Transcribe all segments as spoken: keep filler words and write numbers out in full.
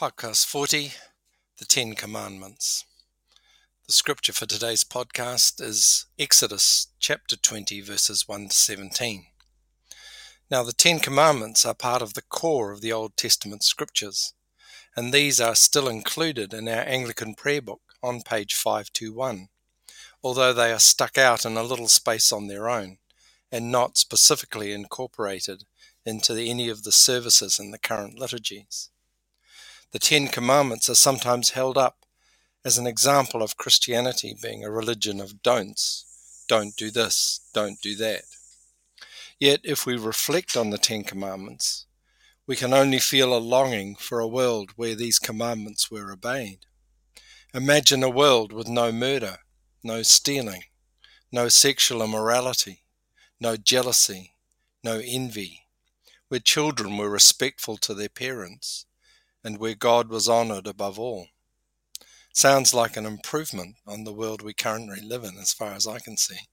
Podcast forty, The Ten Commandments. The scripture for today's podcast is Exodus chapter twenty, verses one to seventeen. Now, the Ten Commandments are part of the core of the Old Testament scriptures, and these are still included in our Anglican prayer book on page five twenty-one, although they are stuck out in a little space on their own and not specifically incorporated into the, any of the services in the current liturgies. The Ten Commandments are sometimes held up as an example of Christianity being a religion of don'ts. Don't do this, don't do that. Yet, if we reflect on the Ten Commandments, we can only feel a longing for a world where these commandments were obeyed. Imagine a world with no murder, no stealing, no sexual immorality, no jealousy, no envy, where children were respectful to their parents, and where God was honoured above all. Sounds like an improvement on the world we currently live in, as far as I can see.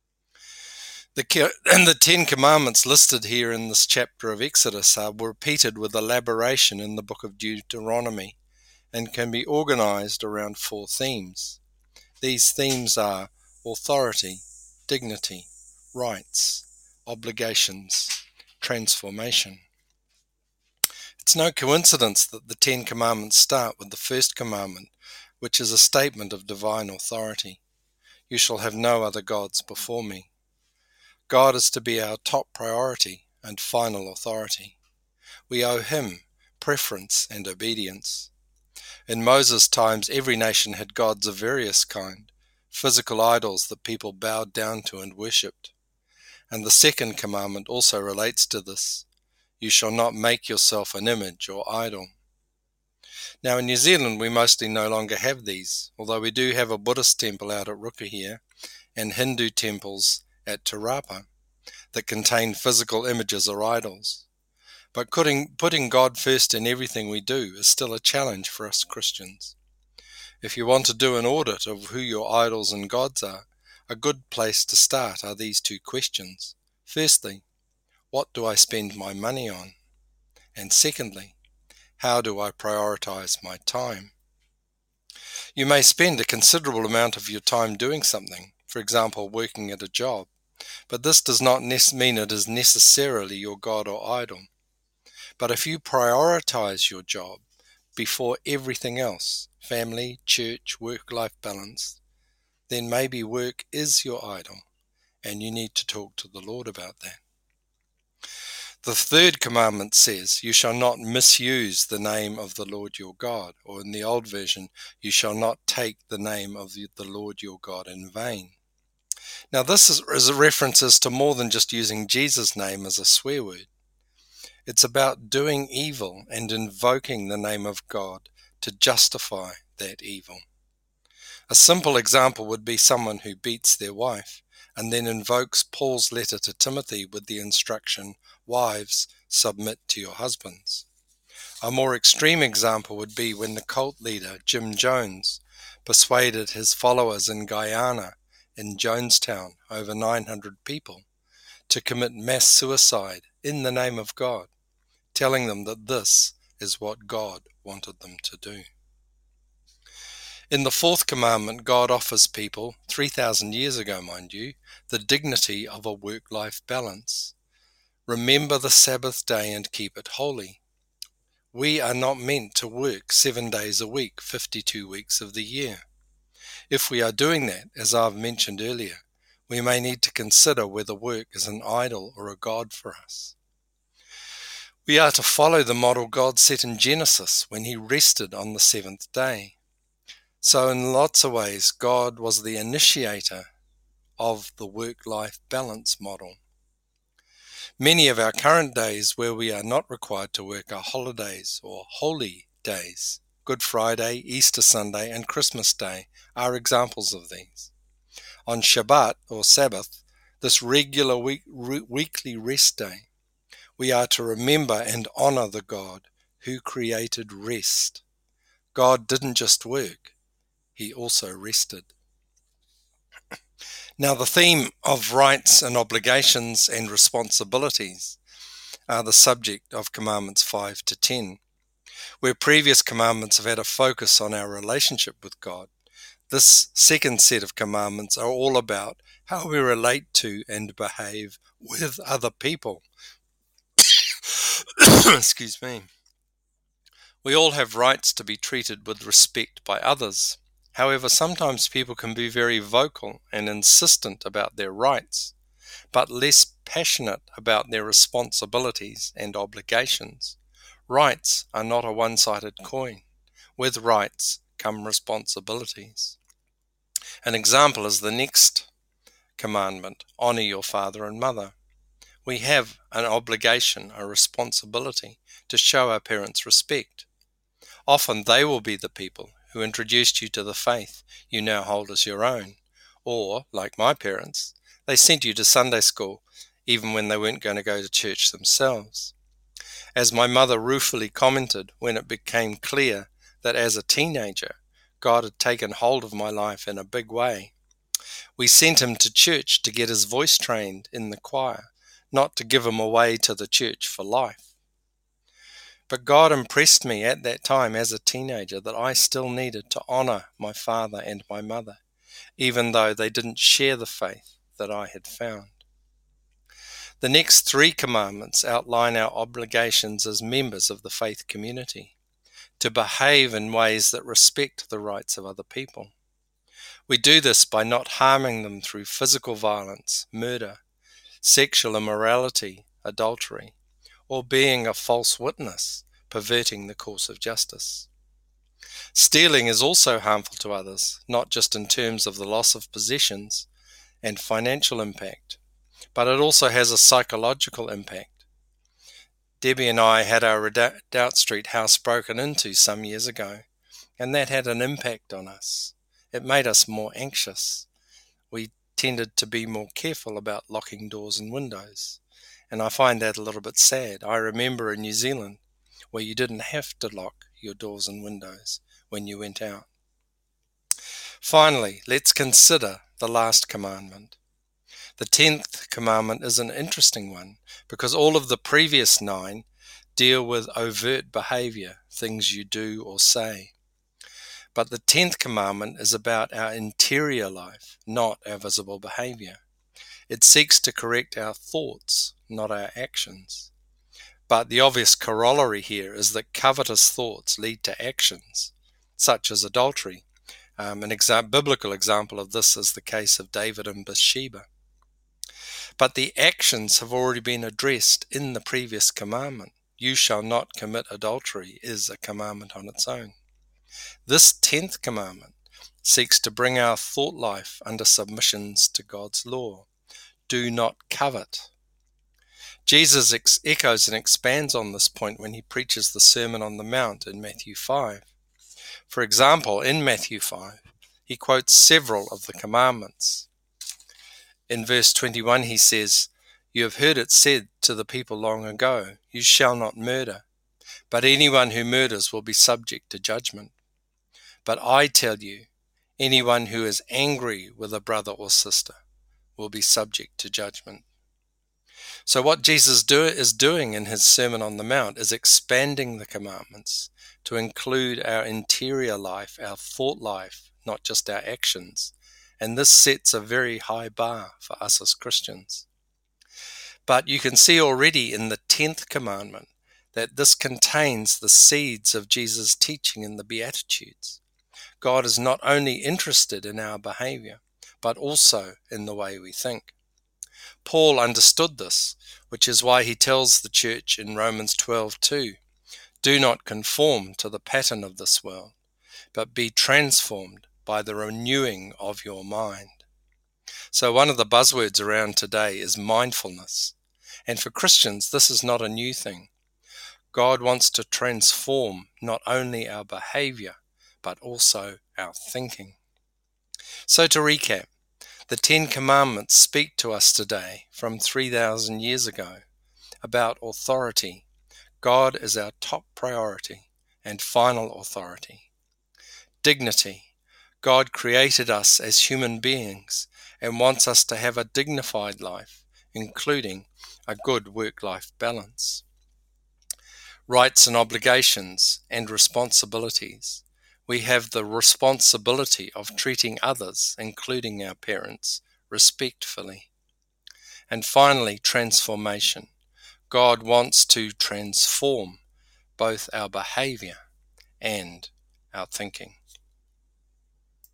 The, and the Ten Commandments listed here in this chapter of Exodus are repeated with elaboration in the book of Deuteronomy and can be organised around four themes. These themes are authority, dignity, rights, obligations, transformation. It's no coincidence that the Ten Commandments start with the first commandment, which is a statement of divine authority. You shall have no other gods before me. God is to be our top priority and final authority. We owe him preference and obedience. In Moses' times, every nation had gods of various kind, physical idols that people bowed down to and worshipped. And the second commandment also relates to this. You shall not make yourself an image or idol. Now in New Zealand we mostly no longer have these, although we do have a Buddhist temple out at Rukuhia and Hindu temples at Te Rapa that contain physical images or idols. But putting, putting God first in everything we do is still a challenge for us Christians. If you want to do an audit of who your idols and gods are, a good place to start are these two questions. Firstly, what do I spend my money on? And secondly, how do I prioritize my time? You may spend a considerable amount of your time doing something, for example, working at a job, but this does not mean it is necessarily your God or idol. But if you prioritize your job before everything else, family, church, work-life balance, then maybe work is your idol, and you need to talk to the Lord about that. The third commandment says, you shall not misuse the name of the Lord your God, or in the old version, you shall not take the name of the Lord your God in vain. Now this is, is references to more than just using Jesus' name as a swear word. It's about doing evil and invoking the name of God to justify that evil. A simple example would be someone who beats their wife and then invokes Paul's letter to Timothy with the instruction, wives, submit to your husbands. A more extreme example would be when the cult leader, Jim Jones, persuaded his followers in Guyana, in Jonestown, over nine hundred people, to commit mass suicide in the name of God, telling them that this is what God wanted them to do. In the fourth commandment, God offers people, three thousand years ago, mind you, the dignity of a work-life balance. Remember the Sabbath day and keep it holy. We are not meant to work seven days a week, fifty-two weeks of the year. If we are doing that, as I've mentioned earlier, we may need to consider whether work is an idol or a god for us. We are to follow the model God set in Genesis when he rested on the seventh day. So in lots of ways, God was the initiator of the work-life balance model. Many of our current days where we are not required to work are holidays or holy days. Good Friday, Easter Sunday, and Christmas Day are examples of these. On Shabbat or Sabbath, this regular week, re- weekly rest day, we are to remember and honor the God who created rest. God didn't just work. He also rested. Now the theme of rights and obligations and responsibilities are the subject of Commandments five to ten. Where previous commandments have had a focus on our relationship with God, this second set of commandments are all about how we relate to and behave with other people. Excuse me. We all have rights to be treated with respect by others. However, sometimes people can be very vocal and insistent about their rights, but less passionate about their responsibilities and obligations. Rights are not a one-sided coin. With rights come responsibilities. An example is the next commandment, honor your father and mother. We have an obligation, a responsibility to show our parents respect. Often they will be the people who introduced you to the faith you now hold as your own. Or, like my parents, they sent you to Sunday school even when they weren't going to go to church themselves. As my mother ruefully commented when it became clear that as a teenager, God had taken hold of my life in a big way. We sent him to church to get his voice trained in the choir, not to give him away to the church for life. But God impressed me at that time as a teenager that I still needed to honor my father and my mother, even though they didn't share the faith that I had found. The next three commandments outline our obligations as members of the faith community, to behave in ways that respect the rights of other people. We do this by not harming them through physical violence, murder, sexual immorality, adultery, or being a false witness, perverting the course of justice. Stealing is also harmful to others, not just in terms of the loss of possessions and financial impact, but it also has a psychological impact. Debbie and I had our Redoubt Street house broken into some years ago, and that had an impact on us. It made us more anxious. We tended to be more careful about locking doors and windows, and I find that a little bit sad. I remember in New Zealand where you didn't have to lock your doors and windows when you went out. Finally, let's consider the last commandment. The tenth commandment is an interesting one because all of the previous nine deal with overt behavior, things you do or say. But the tenth commandment is about our interior life, not our visible behavior. It seeks to correct our thoughts, not our actions. But the obvious corollary here is that covetous thoughts lead to actions, such as adultery. Um, an exa- biblical example of this is the case of David and Bathsheba. But the actions have already been addressed in the previous commandment. You shall not commit adultery is a commandment on its own. This tenth commandment seeks to bring our thought life under submissions to God's law. Do not covet. Jesus ex- echoes and expands on this point when he preaches the Sermon on the Mount in Matthew five. For example, in Matthew five, he quotes several of the commandments. In verse twenty-one he says, "You have heard it said to the people long ago, you shall not murder, but anyone who murders will be subject to judgment. But I tell you, anyone who is angry with a brother or sister will be subject to judgment." So what Jesus do, is doing in his Sermon on the Mount is expanding the commandments to include our interior life, our thought life, not just our actions. And this sets a very high bar for us as Christians. But you can see already in the tenth commandment that this contains the seeds of Jesus' teaching in the Beatitudes. God is not only interested in our behavior, but also in the way we think. Paul understood this, which is why he tells the church in Romans twelve two, "Do not conform to the pattern of this world, but be transformed by the renewing of your mind." So one of the buzzwords around today is mindfulness. And for Christians, this is not a new thing. God wants to transform not only our behavior, but also our thinking. So to recap, the Ten Commandments speak to us today from three thousand years ago about authority. God is our top priority and final authority. Dignity. God created us as human beings and wants us to have a dignified life, including a good work-life balance. Rights and obligations and responsibilities. We have the responsibility of treating others, including our parents, respectfully. And finally, transformation. God wants to transform both our behavior and our thinking.